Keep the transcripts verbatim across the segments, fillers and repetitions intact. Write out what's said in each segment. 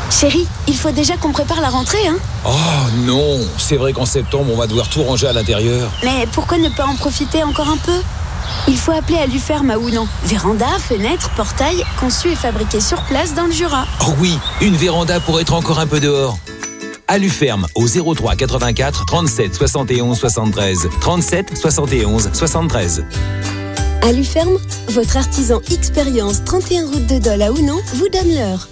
Chérie, il faut déjà qu'on prépare la rentrée, hein? Oh non, c'est vrai qu'en septembre, on va devoir tout ranger à l'intérieur. Mais pourquoi ne pas en profiter encore un peu? Il faut appeler Aluferme à Ounan. Véranda, fenêtre, portail, conçu et fabriqué sur place dans le Jura. Oh oui, une véranda pour être encore un peu dehors. Aluferme au zéro trois quatre-vingt-quatre trente-sept soixante et onze soixante-treize. trente-sept soixante et onze soixante-treize. Aluferme, votre artisan Expérience trente et un route de Dole à Ounan vous donne l'heure.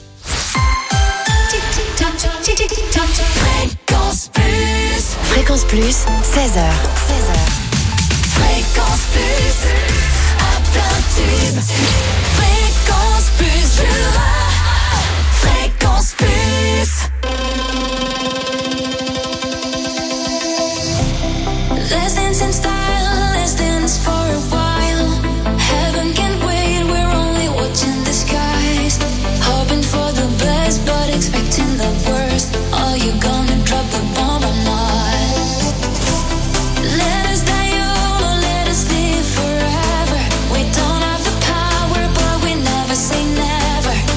Fréquence Plus. Fréquence Plus, seize heures. seize heures. Fréquence Plus. À plein tube. Fréquence Plus Jura. Fréquence Plus. Let's dance in style, let's dance for a while. Heaven can't wait, we're only watching the skies. Hoping for the best, but expecting the worst. Are you gonna drop the bomb or not? Let us die young or let us live forever. We don't have the power, but we never say never.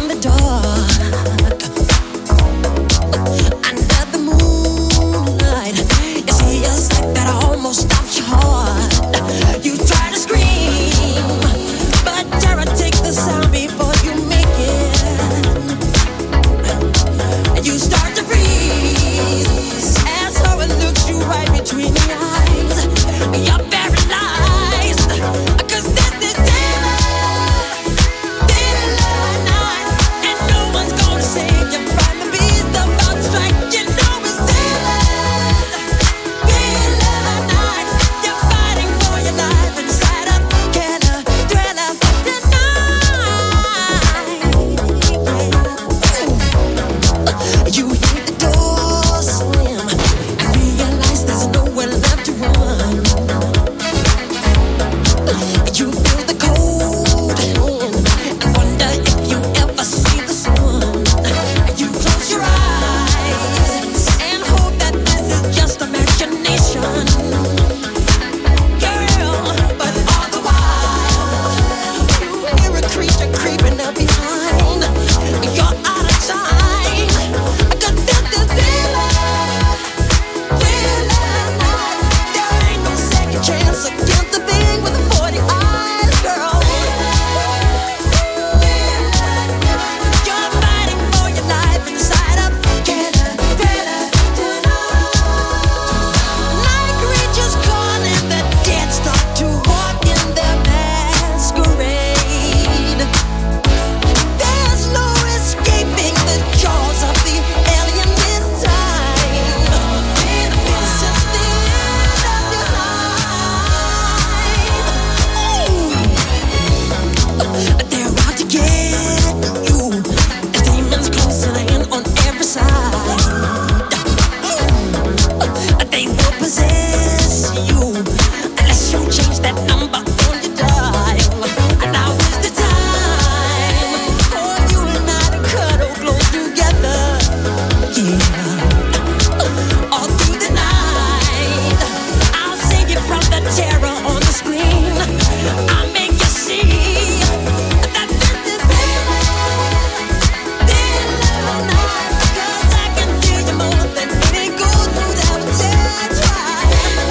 in the dark. Under the moonlight, you see a sight that almost stops your heart. You try to scream, but terror takes the sound before you make it. And you start to freeze as horror looks you right between the eyes. You're paralyzed, 'cause this is daylight, daylight night, and no one's gonna save you from the beast about to strike. You know it's daylight, daylight night. You're fighting for your life inside a killer thriller tonight. You hear the door slam and realize there's nowhere left to run. You feel the cold hand and wonder if you ever see the sun. You close your eyes and hope that this is just imagination, girl. But all the while you hear a creature creeping up behind. You're out of time, 'cause this is daylight, daylight night. There ain't no second chance against the thing with the forty eyes, girl. You're fighting for your life inside a killer thriller tonight. Night creatures calling the dead start to walk in their masquerade. There's no escaping the jaws of the alien this time. This is the end of your life. They're out to get you. The demons closing in on every side. They will possess you unless you change that number on your dial. Now is the time for you and I to cuddle close together. Yeah. All through the night, I'll save you from the terror on the screen. I'll make you see that this is daylight, daylight night. 'Cause I can feel you more than any goes through that dead try.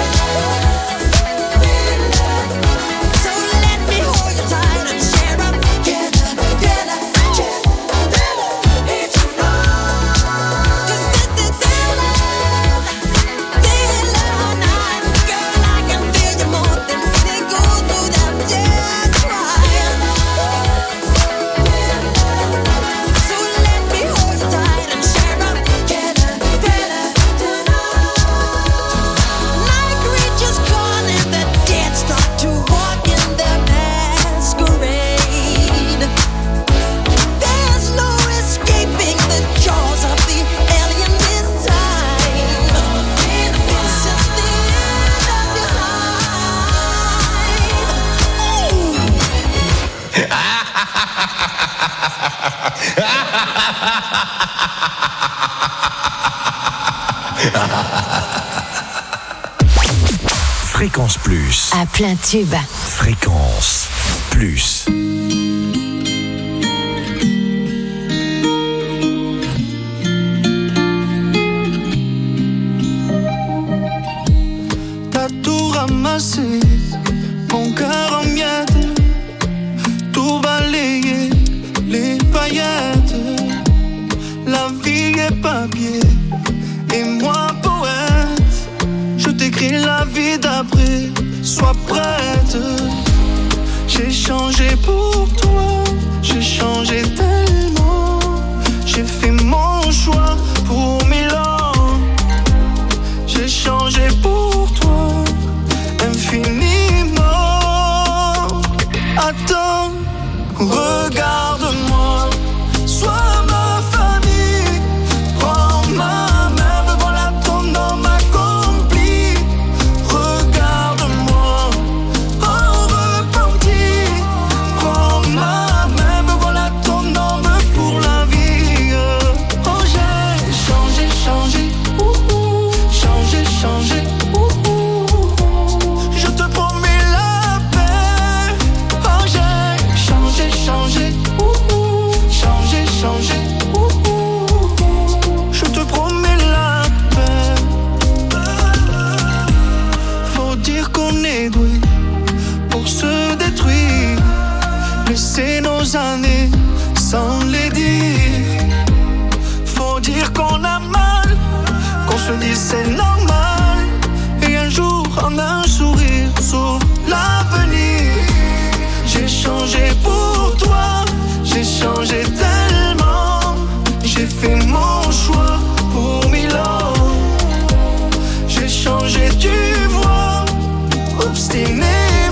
So let me hold you tight and share up together, together, together, each night. 'Cause this is daylight, daylight night. Girl, I can feel you more than any goes through that dead try. So let me hold you tight and share up together, together, tonight. Night creatures calling the dead start to walk in their masquerade. There's no escaping the jaws of the alien this time. This is the end of your Fréquence Plus. À plein tube. Fréquence Plus. T'as tout ramassé, mon cœur en miettes, tout balayé, les paillettes. La vie est papier, et moi poète. Je t'écris la vie d'après, sois prête. J'ai changé pour toi, j'ai changé tellement. J'ai fait mon choix pour Milan. J'ai changé pour toi, infiniment. Attends, regarde-moi, sois ma famille. Prends ma main, me voilà ton homme accompli. Regarde-moi, en repenti. Prends ma main, me voilà ton homme pour la J'ai fait mon choix pour Milan. J'ai changé, tu vois, obstinément.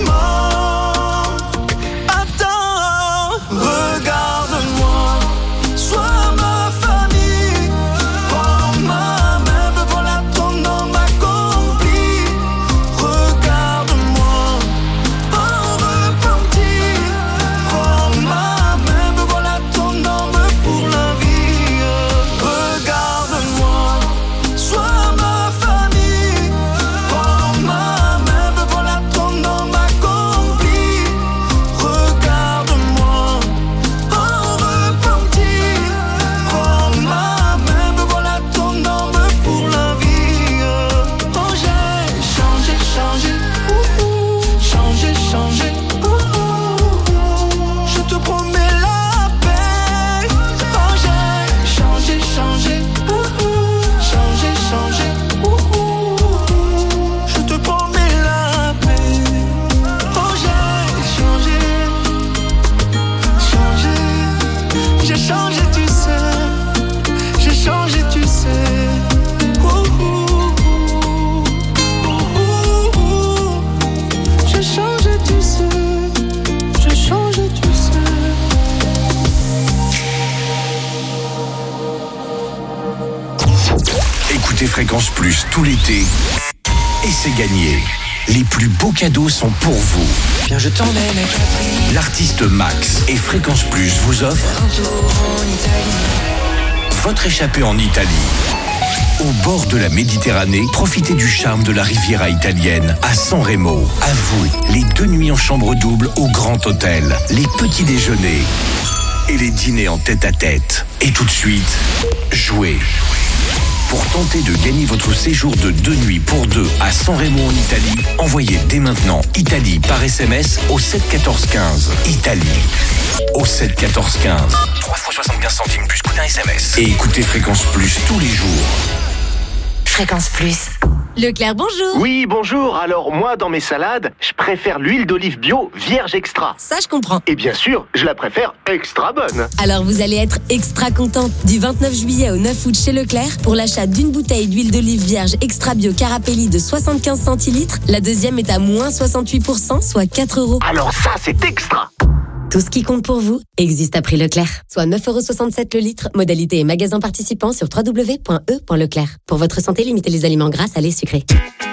Attends, regarde-moi, sois ma famille. Prends ma main, me voilà ton homme accompli. Regarde-moi, en repentir. Prends ma main, me voilà ton homme pour la vie. Regarde-moi, sois ma famille. Prends ma main, me voilà ton homme accompli. Regarde-moi, en repentir. Prends ma main, me voilà ton homme pour la vie. Oh, j'ai changé, changé, ouh, ouh. Changé, changé, ouh, ouh. Je te promets la paix. Oh, j'ai changé, changé, ouh, ouh. Changé, changé, ouh, ouh. Je te promets la paix. Oh, j'ai changé, changé. J'ai changé, tu sais. J'ai changé, tu sais. Ouh, ouh, ouh, ouh. J'ai changé, tu sais. J'ai changé, tu sais. Écoutez Fréquence Plus tout l'été et c'est gagné. Les plus beaux cadeaux sont pour vous. Viens, je t'emmène à Capri, L'artiste Max et Fréquence Plus vous offrent un tour en Italie. votre échappée en Italie. Au bord de la Méditerranée, profitez du charme de la Riviera italienne à San Remo. À vous, les deux nuits en chambre double au Grand Hôtel, les petits déjeuners et les dîners en tête-à-tête. Et tout de suite, jouez. Pour tenter de gagner votre séjour de deux nuits pour deux à San Remo en Italie, envoyez dès maintenant Italie par S M S au sept quatorze quinze. Italie au sept quatorze quinze. trois fois soixante-quinze centimes plus coût d'un S M S. Et écoutez Fréquence Plus tous les jours. Fréquence Plus. Leclerc, bonjour. Oui, bonjour. Alors, moi, dans mes salades, je préfère l'huile d'olive bio vierge extra. Ça, je comprends. Et bien sûr, je la préfère extra bonne. Alors vous allez être extra content. Du vingt-neuf juillet au neuf août chez Leclerc, pour l'achat d'une bouteille d'huile d'olive vierge extra bio Carapelli de soixante-quinze centilitres, la deuxième est à moins soixante-huit pour cent, soit quatre euros. Alors ça, c'est extra. Tout ce qui compte pour vous existe à prix Leclerc. Soit neuf euros soixante-sept le litre. Modalité et magasin participants sur w w w point e point leclerc. Pour votre santé, limitez les aliments gras, salés, sucrés.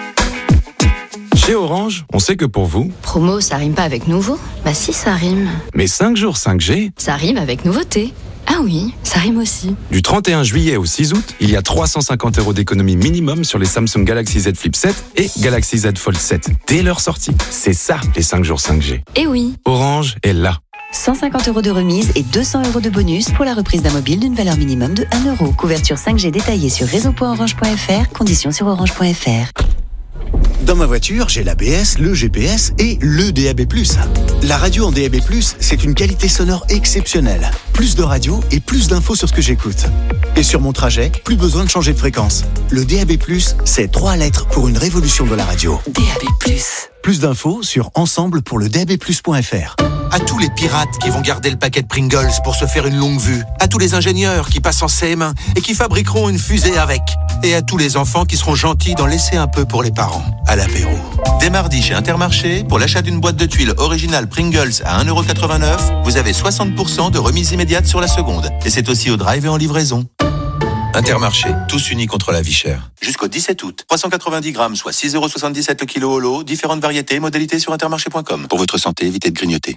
Chez Orange, on sait que pour vous, Promo, ça rime pas avec nouveau? Bah si, ça rime. mais cinq jours cinq G, Ça rime avec nouveauté. Ah oui, ça rime aussi. du trente et un juillet au six août, il y a trois cent cinquante euros d'économie minimum sur les Samsung Galaxy Z Flip sept et Galaxy Z Fold sept dès leur sortie. C'est ça, les cinq jours cinq G. Eh oui. Orange est là. cent cinquante euros de remise et deux cents euros de bonus pour la reprise d'un mobile d'une valeur minimum de un euro. Couverture cinq G détaillée sur réseau point orange point f r, conditions sur orange point f r. Dans ma voiture, j'ai l'A B S, le G P S et le D A B plus. La radio en D A B plus, c'est une qualité sonore exceptionnelle. Plus de radio et plus d'infos sur ce que j'écoute. Et sur mon trajet, plus besoin de changer de fréquence. Le D A B plus, c'est trois lettres pour une révolution de la radio. D A B plus. Plus d'infos sur ensemble pour le D A B plus point f r. À tous les pirates qui vont garder le paquet de Pringles pour se faire une longue vue. À tous les ingénieurs qui passent en C M un et qui fabriqueront une fusée avec. Et à tous les enfants qui seront gentils d'en laisser un peu pour les parents, à l'apéro. Dès mardi chez Intermarché, pour l'achat d'une boîte de tuiles originale Pringles à un euro quatre-vingt-neuf, vous avez soixante pour cent de remise immédiate sur la seconde. Et c'est aussi au drive et en livraison. Intermarché, tous unis contre la vie chère. Jusqu'au dix-sept août, trois cent quatre-vingt-dix grammes, soit six euros soixante-dix-sept le kilo au lot, différentes variétés, modalités sur intermarché point com. Pour votre santé, évitez de grignoter.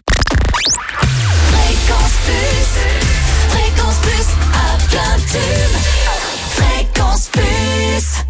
Fréquence Plus, Fréquence Plus, à plein tube. Fréquence Plus.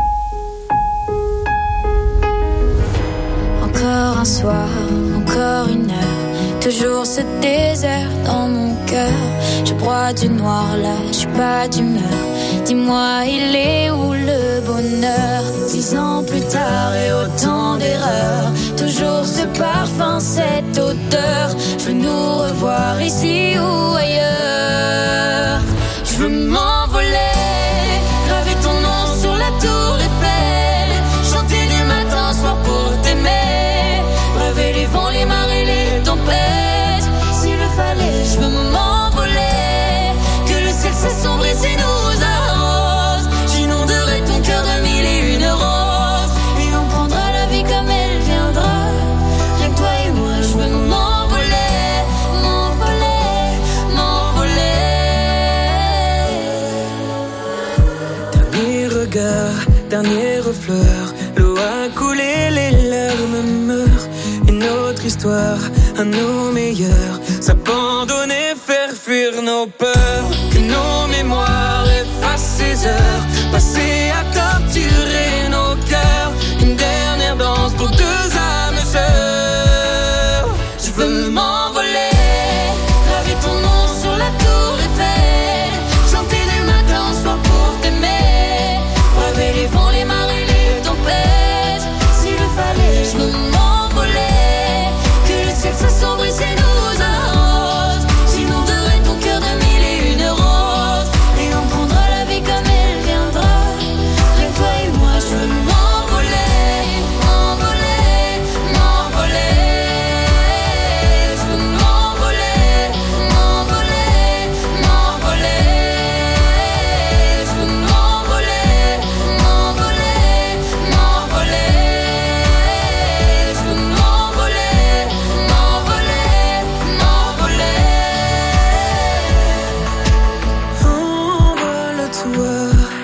Encore un soir, encore une heure, toujours ce désert dans mon cœur. Je broie du noir là, je suis pas d'humeur. Dis-moi, il est où le bonheur? Dix ans plus tard et autant d'erreurs, toujours ce parfum, cette odeur. Je veux nous revoir ici ou ailleurs. Je veux m'envoler, graver ton nom sur la tour Eiffel, chanter du matin au soir pour t'aimer, rêver les vents, les marées, les tempêtes. S'il le fallait, je veux m'envoler, que le ciel s'assombrit. regard, dernier refleur. L'eau a coulé, les larmes meurent. Une autre histoire, à nos meilleurs. S'abandonner, faire fuir nos peurs. Que nos mémoires effacent ces heures passées à torturer nos cœurs. Une dernière danse pour deux âmes sœurs. Je veux m'envoler, graver ton nom sur la tour Eiffel. Chanter du matin au soir pour t'aimer. Braver les vents, les marées, les tempêtes. S'il le fallait, je veux m'envoler. Que le ciel s'assombrit et nous arrose. J'inonderai ton cœur de mille et une roses. Et on prendra la vie comme elle viendra. Rien que toi et moi, je veux m'envoler. M'envoler, m'envoler. Je veux m'envoler, m'envoler, m'envoler. Je veux m'envoler, m'envoler, m'envoler. Je veux m'envoler, m'envoler, m'envoler. Envole-toi,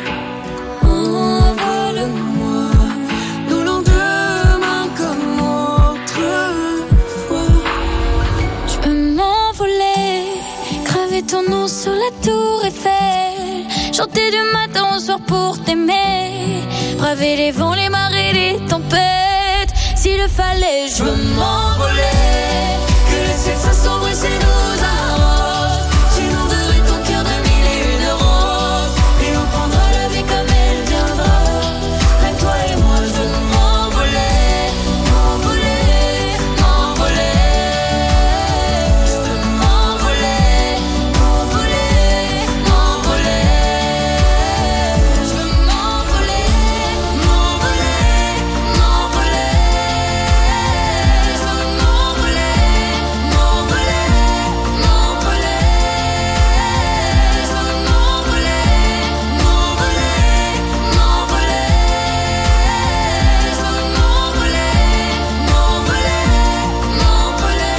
envole-moi. Nous lendemain comme autrefois. Je veux m'envoler, graver ton nom sur la tour Eiffel. Chanter du matin au soir pour t'aimer. Braver les vents, les marées, les tempêtes. S'il le fallait, je veux m'envoler. Que le ciel s'assombrisse et nous arrose. J'inonderai ton cœur de mille et une roses. Et on prendra la vie comme elle viendra. Avec toi et moi, je veux m'envoler. M'envoler, m'envoler. Je veux m'envoler, m'envoler, m'envoler. Je veux m'envoler, m'envoler, m'envoler. Je veux m'envoler, m'envoler, m'envoler. Je veux m'envoler, m'envoler, m'envoler. Je veux m'envoler, m'envoler, m'envoler.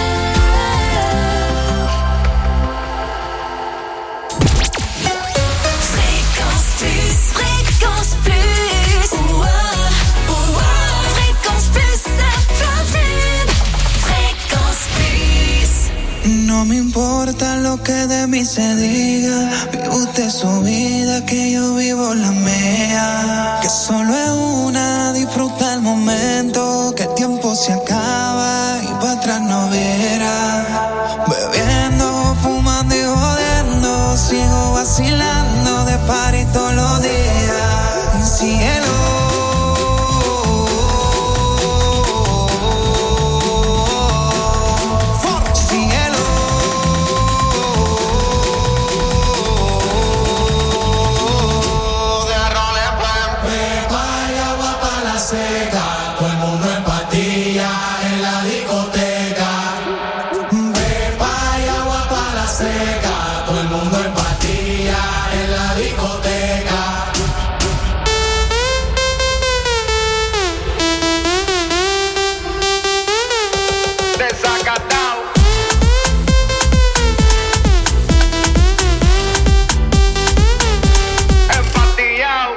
Fréquence plus, fréquence plus. Ouah, ouah. Fréquence plus, ça platine. Fréquence plus. No me importa lo que de mí se diga. Vive usted su vida, que yo vivo la mía. Que solo es una, disfruta el momento. Que el tiempo se acaba y para atrás no verá. Bebiendo, fumando y jodiendo. Sigo vacilando de party todos los días. Cielo. Cielo. De arroz le pueden pegar y agua para la seca. Todo el mundo en patilla en la discoteca. Pepa y agua para la seca. Todo el mundo en patilla en la discoteca. Desacatado. Empatillado.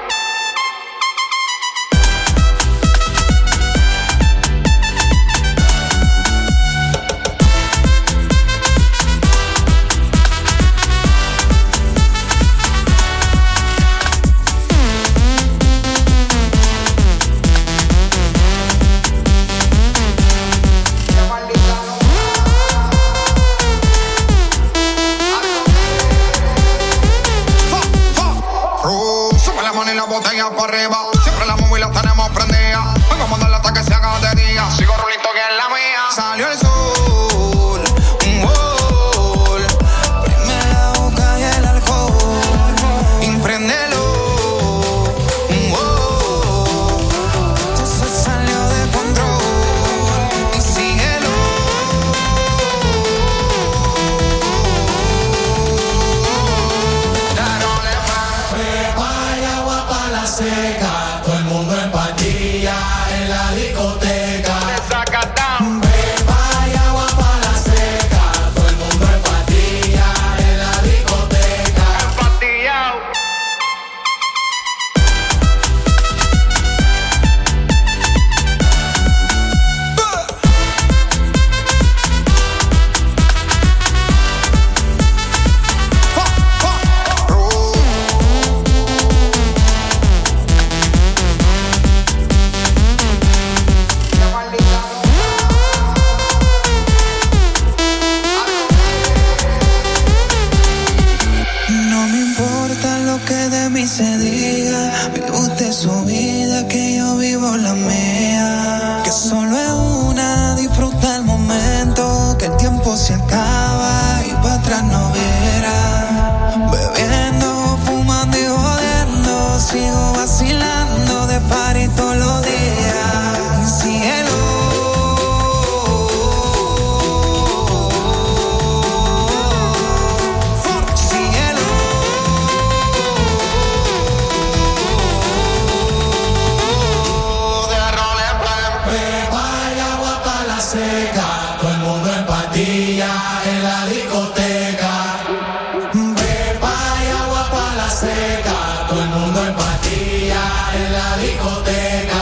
Uh, sube la mano y la botella para arriba. Siempre la móvil la tenemos prendida. Vamos a darle hasta que se haga de día. Sigo rulito que es la mía. Salió el sol, un gol. Prime la boca y el alcohol. Impréndelo, un gol. Esto se salió de control. Y síguelo. Pepa y agua para la seca. Todo el mundo en patilla en la discoteca. Pepa y seca, todo el mundo en pastilla en la discoteca.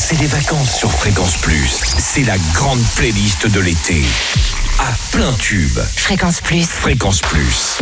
c'est des vacances sur Fréquence Plus. C'est la grande playlist de l'été. À plein tube. Fréquence Plus. Fréquence Plus.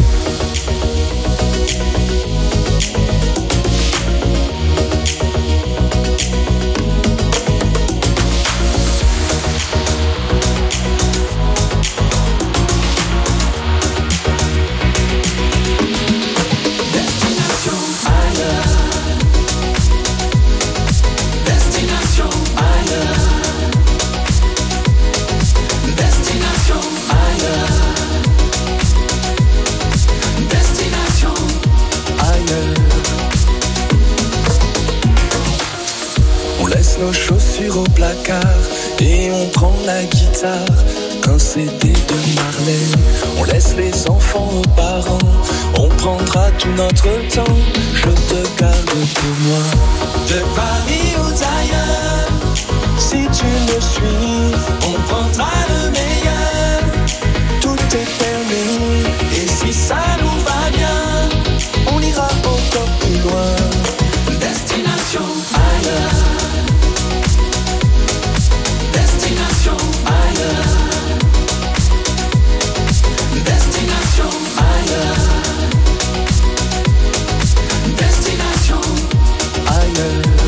Nos chaussures au placard et on prend la guitare, un C D de Marley. On laisse les enfants aux parents, on prendra tout notre temps. Je te garde pour moi. De Paris ou d'ailleurs, si tu me suis, on prendra le meilleur. Tout est permis et si ça nous va bien, on ira encore plus loin. Destination ailleurs. Destination ailleurs. Destination ailleurs. Destination ailleurs.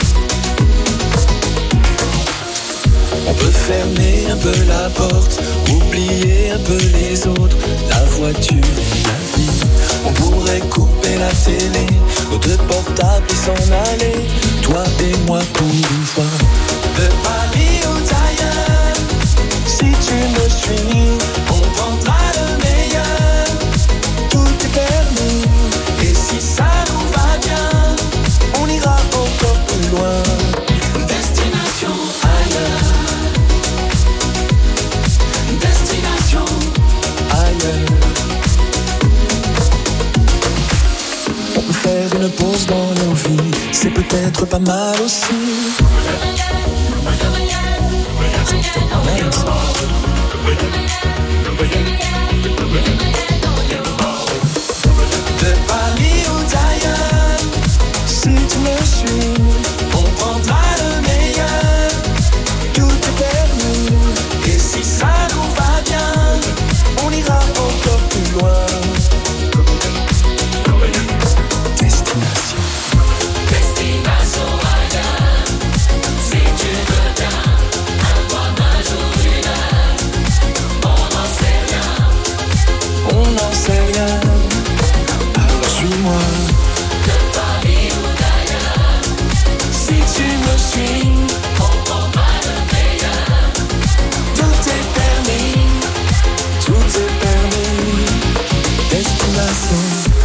On peut fermer un peu la porte, oublier un peu les autres, la voiture et la vie. On pourrait couper la télé, nos deux portables et s'en aller, toi et moi pour une fois. De Paris ou d'ailleurs, si tu me suis, on prendra le meilleur. Tout est permis, et si ça nous va bien, on ira encore plus loin. Destination ailleurs. Destination ailleurs. On peut faire une pause dans nos vies, c'est peut-être pas mal aussi. De Paris ou d'ailleurs, si tu me suis, on prendra le meilleur. Tout est permis, et si ça nous va bien, on ira encore plus loin. Destination. Destination ailleurs, si tu veux bien. Un mois, un jour, une heure, on n'en sait rien. On n'en sait rien. Alors suis-moi. De Paris ou d'ailleurs, si tu me suis, on prendra le meilleur. Tout est permis, tout est permis. Destination.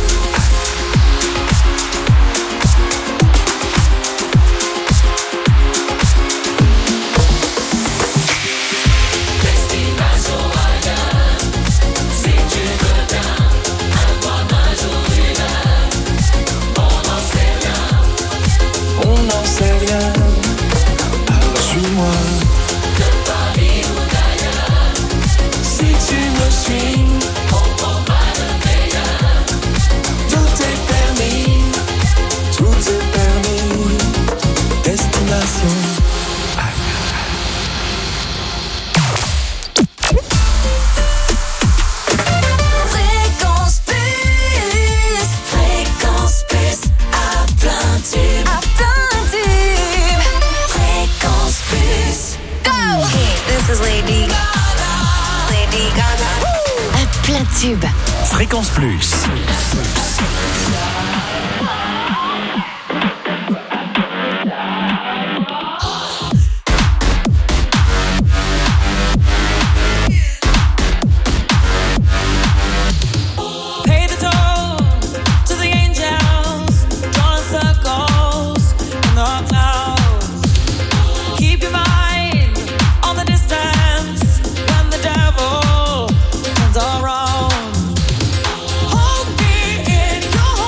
Fréquence Plus, Fréquence Plus, à plein tube, à plein tube. Fréquence Plus, go. This is Lady Gaga, Lady Gaga. À plein tube. Fréquence Plus. Pay the toll to the angels, drawing circles in the clouds. Keep your mind on the distance when the devil turns around. Hold me in your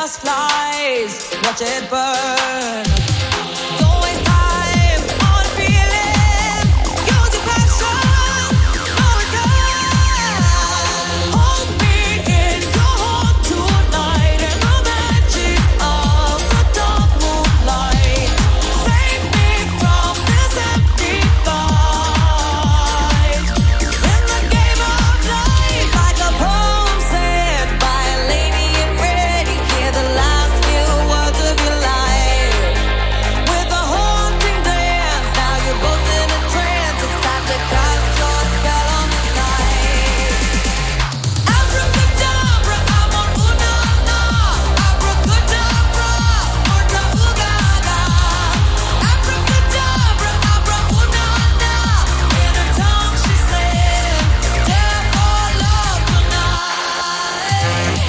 just flies. Watch it burn. Don't waste time on feeling. Use your passion. No return. Hold me in your heart tonight in the magic of the dark moonlight. Save me from this empty fight. In the game of life, like a poem said by a lady in red, you hear the last few words of your life. With a haunting dance, now you're both in a trance. It's time to cast your spell on the night. Abracadabra, I'm on una-na. Abracadabra, orta ugaga. Abracadabra, abra una-na. In her tongue she said, dare for love tonight.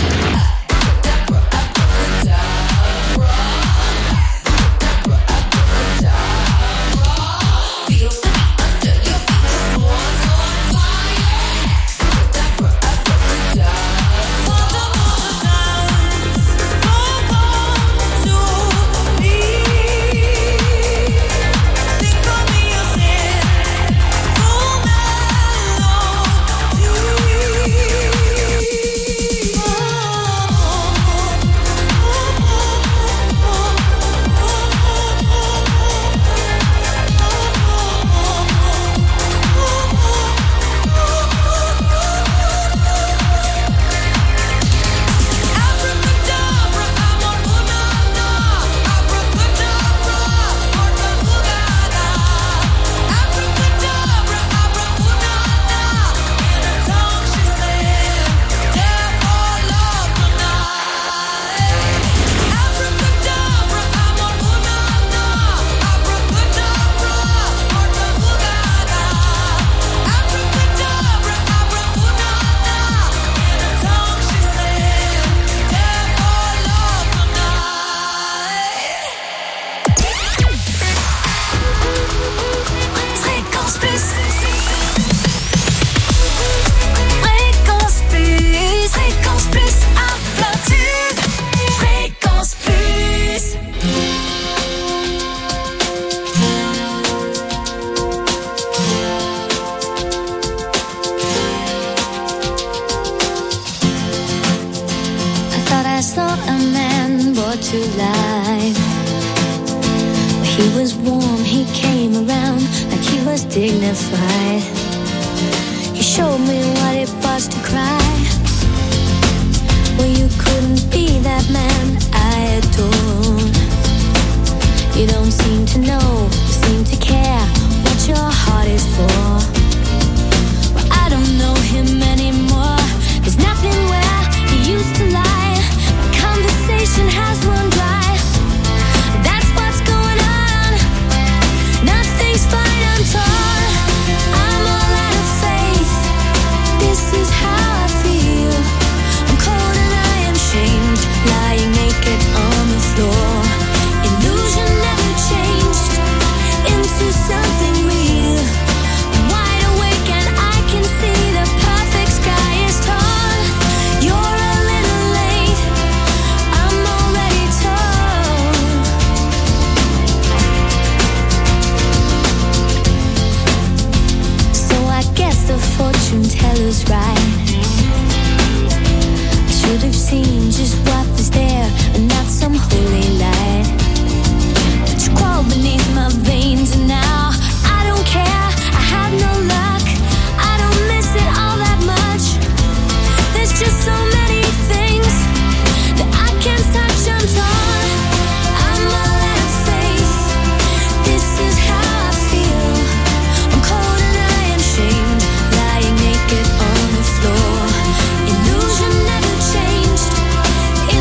Feel the beat under your feet, the floor's on fire. For the more dance, don't come to me. Sing for me your sin, full Abracadabra, I'm on una-na. Abracadabra, orta ugaga. Abracadabra, abra una-na. In her tongue she said, dare for love tonight. Abracadabra, I'm on una-na. Abracadabra, orta ugaga. Abracadabra, abra una-na. In her tongue she said, dare for love tonight. Fréquence Plus. Fréquence Plus. Fréquence Plus à plein tube. Fréquence Plus. I thought I saw a man brought to life. He was warm, he came around like he was dignified. He showed me what it was to cry. Well, you couldn't be that man I adored. You don't seem to know, seem to care what your heart is for. Well, I don't know him anymore. There's nothing where he used to lie. My conversation has run dry. That's what's going on. Nothing's fine, I'm torn. I'm all out of faith. This is how I feel. I'm cold and I am shamed, lying naked on the floor. Illusion never changed into something real. I'm wide awake and I can see the perfect sky is torn. You're a little late, I'm already torn. So I guess the fortune teller's right. I should have seen just what was there and not some holy light. But you crawled beneath my veins and now I don't care. I have no luck. I don't miss it all that much. There's just so many things that I can't touch. I'm torn. I'm all out of faith. This is how I feel. I'm cold and I am shamed, lying naked on the floor. Illusion never changed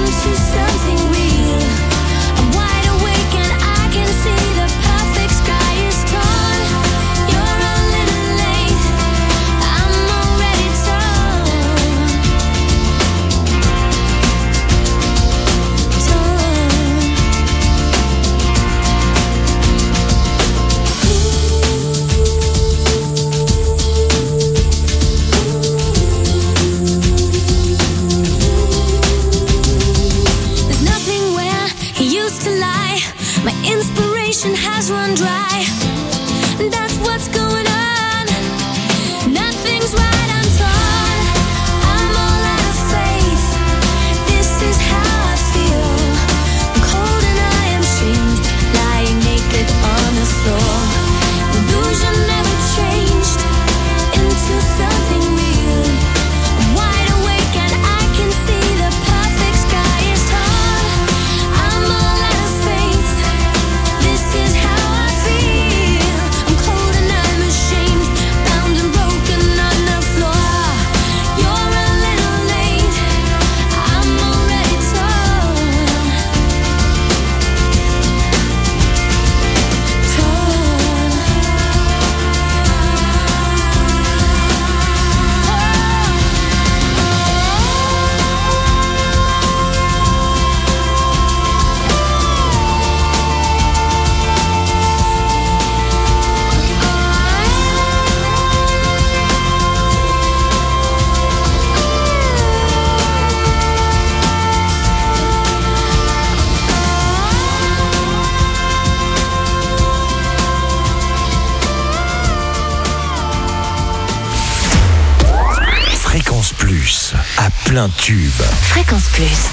à plein tube. Fréquence Plus.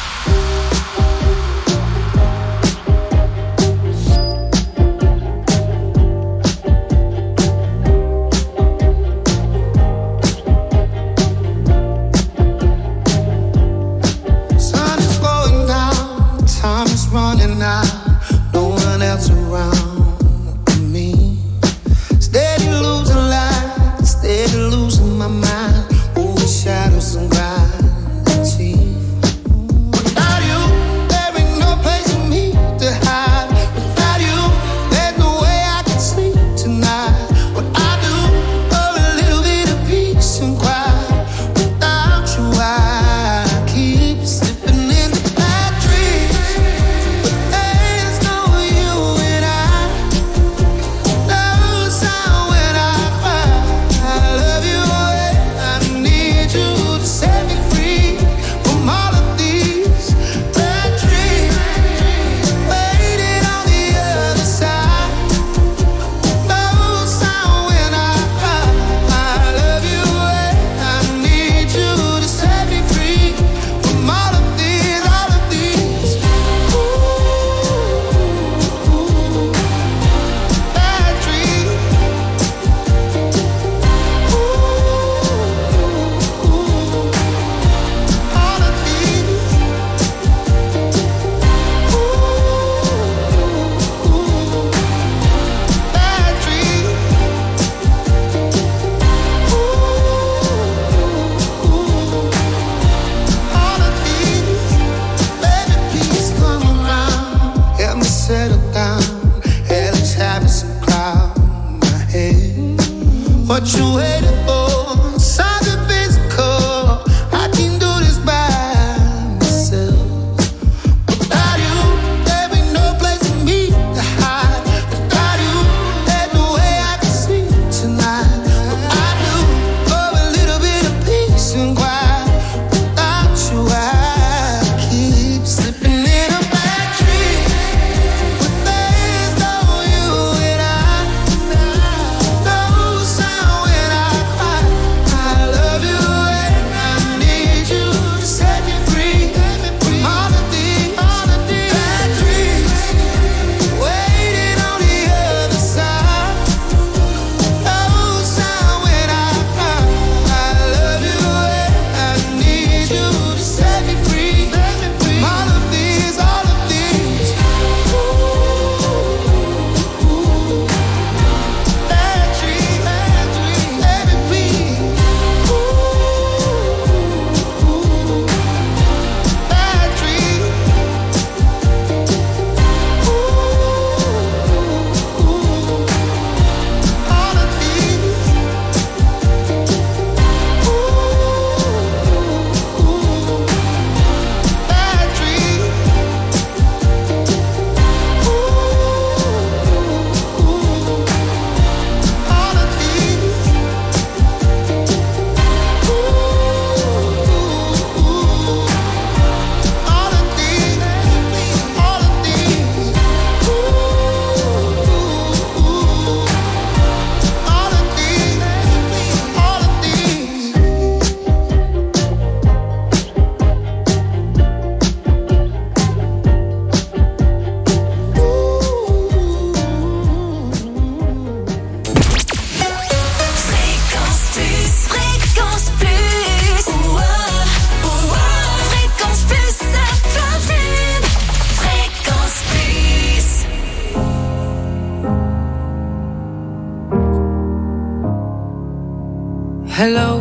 Hello,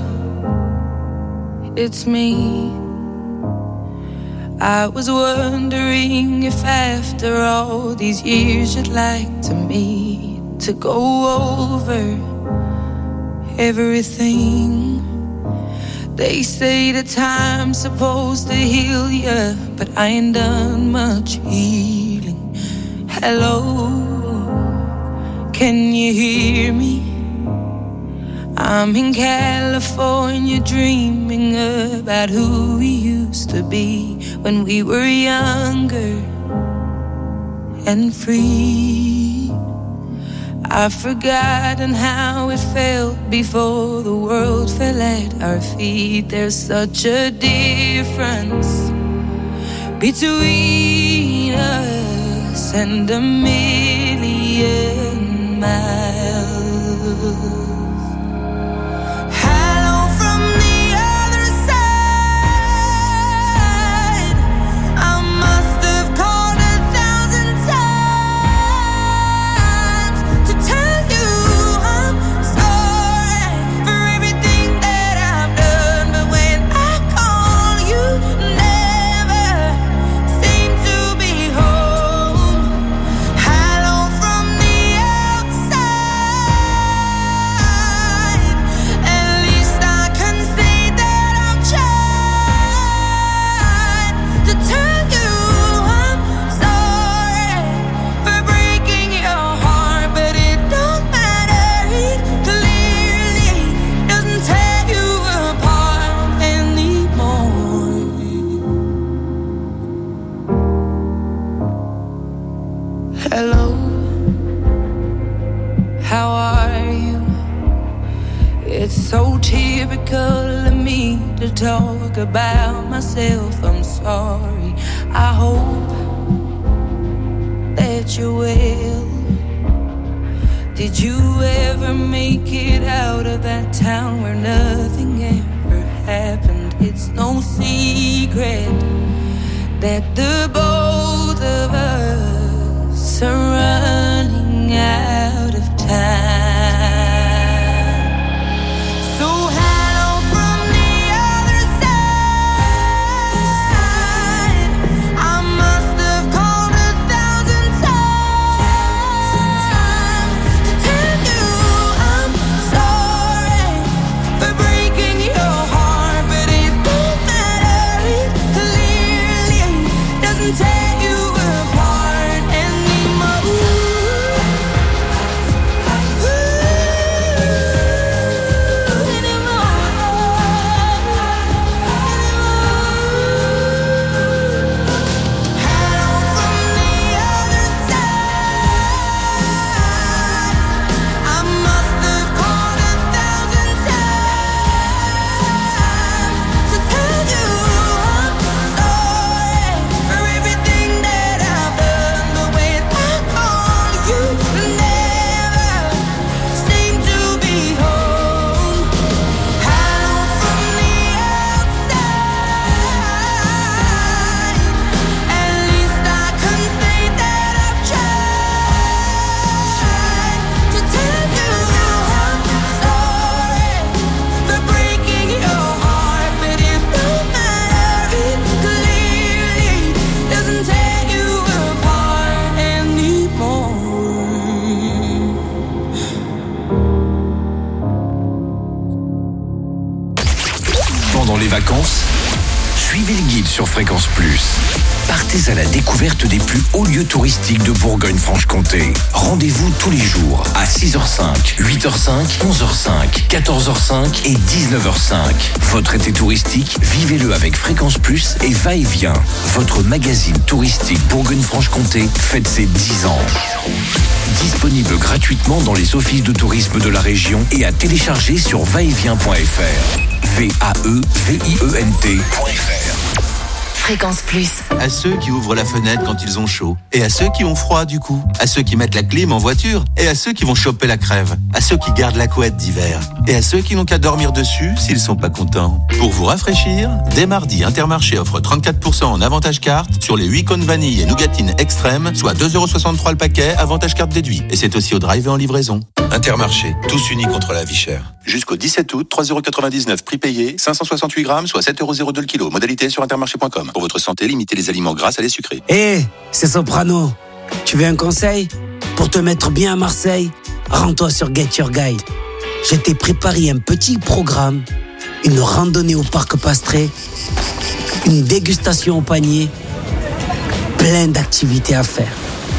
it's me. I was wondering if after all these years you'd like to meet to go over everything. They say the time's supposed to heal ya, but I ain't done much healing. Hello, can you hear me? I'm in California dreaming about who we used to be when we were younger and free. I've forgotten how it felt before the world fell at our feet. There's such a difference between us and a million miles. Hello from the other side. I must have called a thousand times to tell you I'm sorry for everything that I've done. But when I call, you never seem to be home. Hello from the outside. At least I can say that I've tried to tell you I'm sorry for breaking your heart, but it don't matter. It clearly doesn't tear you apart anymore. Hello, how are you? It's so typical of me to talk about myself. I'm sorry. I hope that you're well. Did you ever make it out of that town where nothing ever happened? It's no secret that the both of us are running out of time. So hello from the other side. I must have called a thousand times to tell you I'm sorry for breaking your heart, but it don't matter. It clearly doesn't tear you apart anymore. Pendant les vacances, suivez le guide sur Fréquence Plus. Partez à la découverte des plus hauts lieux touristiques de Bourgogne-Franche-Comté. Rendez-vous tous les jours à six heures cinq, huit heures cinq, onze heures cinq, quatorze heures cinq et dix-neuf heures cinq. Votre été touristique, vivez-le avec Fréquence Plus et Va-et-Vient. Votre magazine touristique Bourgogne-Franche-Comté fête ses dix ans. Disponible gratuitement dans les offices de tourisme de la région et à télécharger sur va et vient point f r. V A E V I E N T point F R. Fréquence Plus. À ceux qui ouvrent la fenêtre quand ils ont chaud. Et à ceux qui ont froid du coup. À ceux qui mettent la clim en voiture. Et à ceux qui vont choper la crève. À ceux qui gardent la couette d'hiver. Et à ceux qui n'ont qu'à dormir dessus s'ils sont pas contents. Pour vous rafraîchir, dès mardi, Intermarché offre trente-quatre pour cent en avantage carte sur les huit cônes vanille et nougatine extrême, soit deux euros soixante-trois le paquet, avantage carte déduit. Et c'est aussi au drive et en livraison. Intermarché, tous unis contre la vie chère. Jusqu'au dix-sept août, trois euros quatre-vingt-dix-neuf prix payé, cinq cent soixante-huit grammes, soit sept euros zéro deux le kilo. Modalité sur intermarché point com. Pour votre santé, limitez les aliments gras à les sucrés. Hé, hey, c'est Soprano. Tu veux un conseil? Pour te mettre bien à Marseille, rends-toi sur Get Your Guide. Je t'ai préparé un petit programme, une randonnée au parc Pastré, une dégustation au panier, plein d'activités à faire.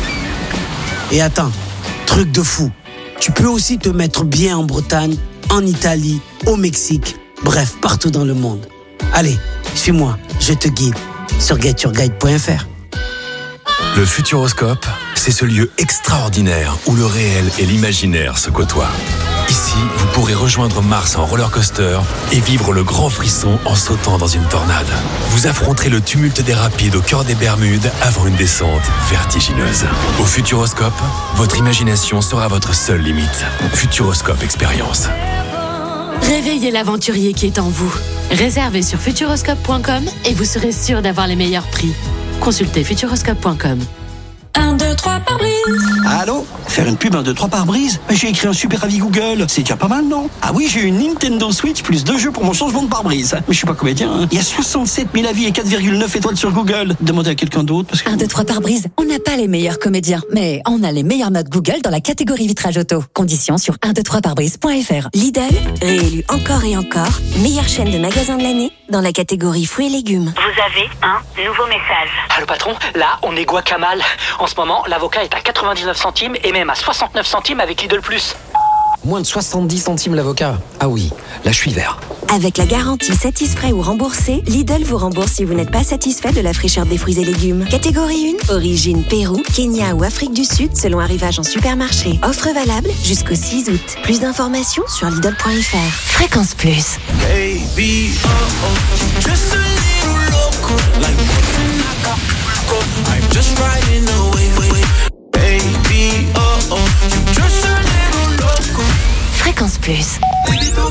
Et attends, truc de fou, tu peux aussi te mettre bien en Bretagne, en Italie, au Mexique, bref, partout dans le monde. Allez, suis-moi, je te guide sur get your guide point f r. Le Futuroscope, c'est c'est ce lieu extraordinaire où le réel et l'imaginaire se côtoient. Ici, vous pourrez rejoindre Mars en roller coaster et vivre le grand frisson en sautant dans une tornade. Vous affronterez le tumulte des rapides au cœur des Bermudes avant une descente vertigineuse. Au Futuroscope, votre imagination sera votre seule limite. Futuroscope Expérience. Réveillez l'aventurier qui est en vous. Réservez sur futuroscope point com et vous serez sûr d'avoir les meilleurs prix. Consultez futuroscope point com. un, deux, trois par brise. Allô? Faire une pub un, deux, trois par brise? J'ai écrit un super avis Google. C'est déjà pas mal, non? Ah oui, j'ai une Nintendo Switch plus deux jeux pour mon changement de pare-brise. Mais je suis pas comédien, hein. Il y a soixante-sept mille avis et quatre virgule neuf étoiles sur Google. Demandez à quelqu'un d'autre parce que... un, deux, trois par brise. On n'a pas les meilleurs comédiens, mais on a les meilleures notes Google dans la catégorie vitrage auto. Conditions sur un, deux, trois par brise point f r. Lidl, réélu encore et encore, meilleure chaîne de magasins de l'année dans la catégorie fruits et légumes. Vous avez un nouveau message. Allô patron, là on est Guacamal. En ce moment, l'avocat est à quatre-vingt-dix-neuf centimes et même à soixante-neuf centimes avec Lidl Plus. Moins de soixante-dix centimes l'avocat. Ah oui, là je suis vert. Avec la garantie satisfait ou remboursé, Lidl vous rembourse si vous n'êtes pas satisfait de la fraîcheur des fruits et légumes. Catégorie un, origine Pérou, Kenya ou Afrique du Sud selon arrivage en supermarché. Offre valable jusqu'au six août. Plus d'informations sur Lidl point f r. Fréquence Plus. Baby, oh oh, just a little loco, like what's in Acapulco. I'm just riding away, baby, oh oh, you just a little loco. Fréquence Plus. Fréquence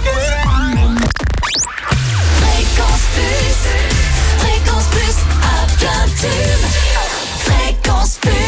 Plus, Fréquence Plus, à plein tube. Fréquence Plus.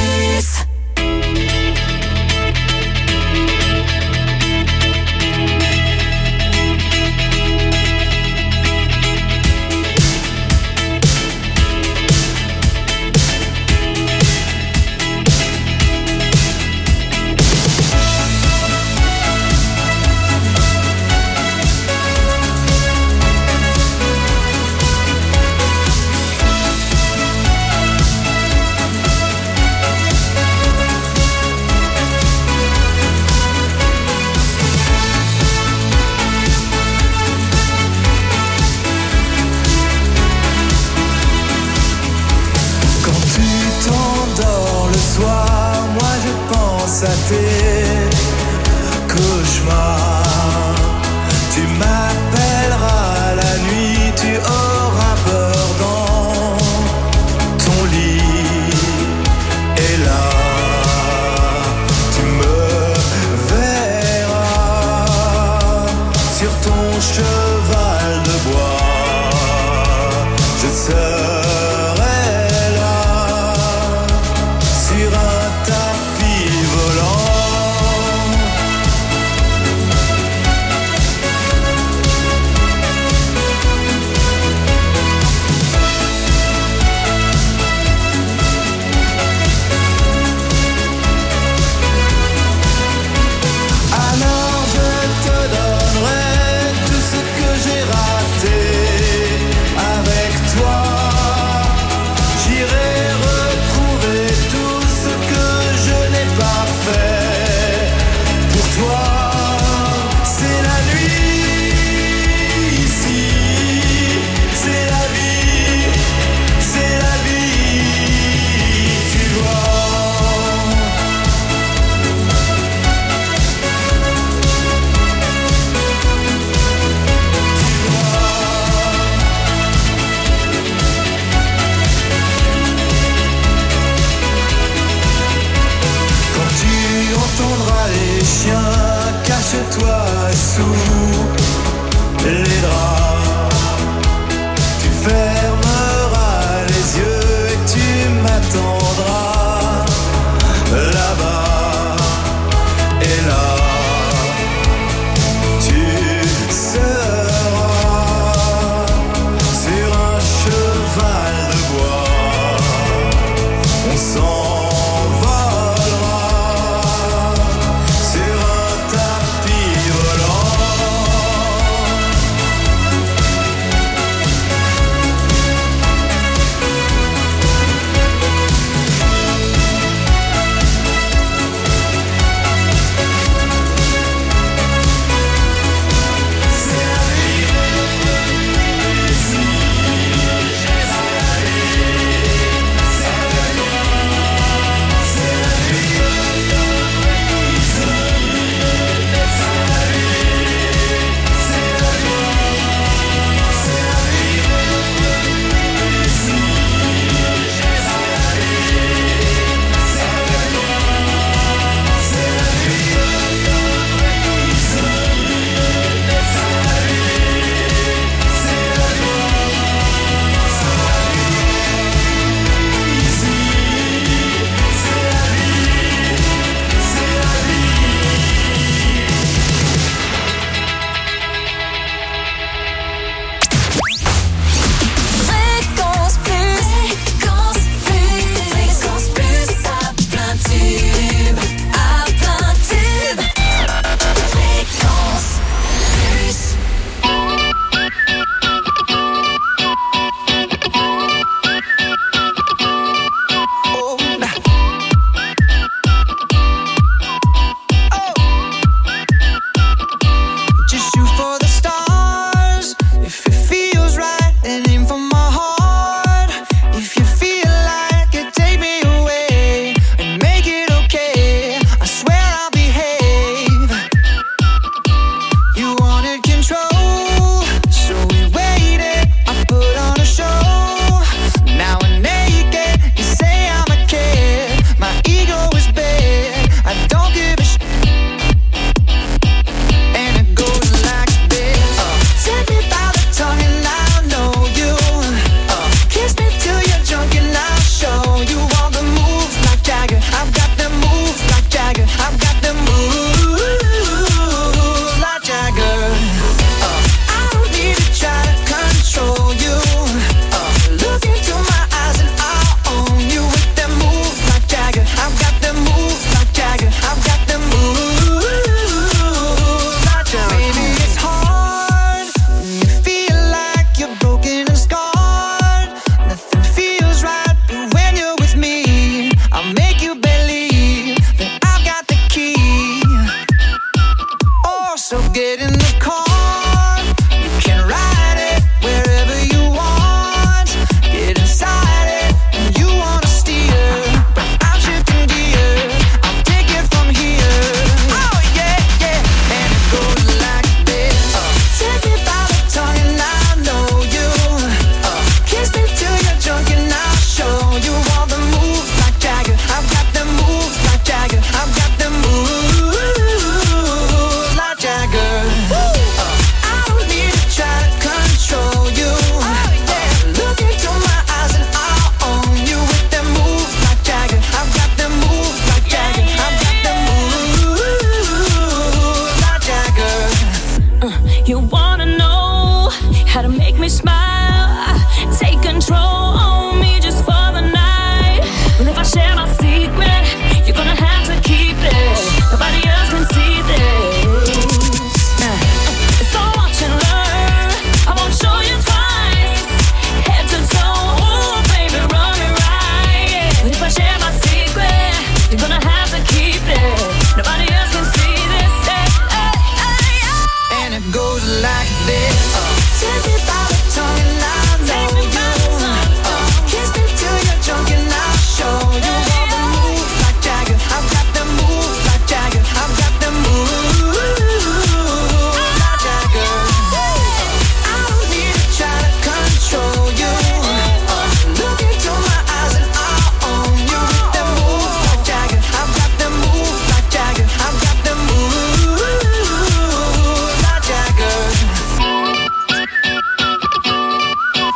À tes cauchemars.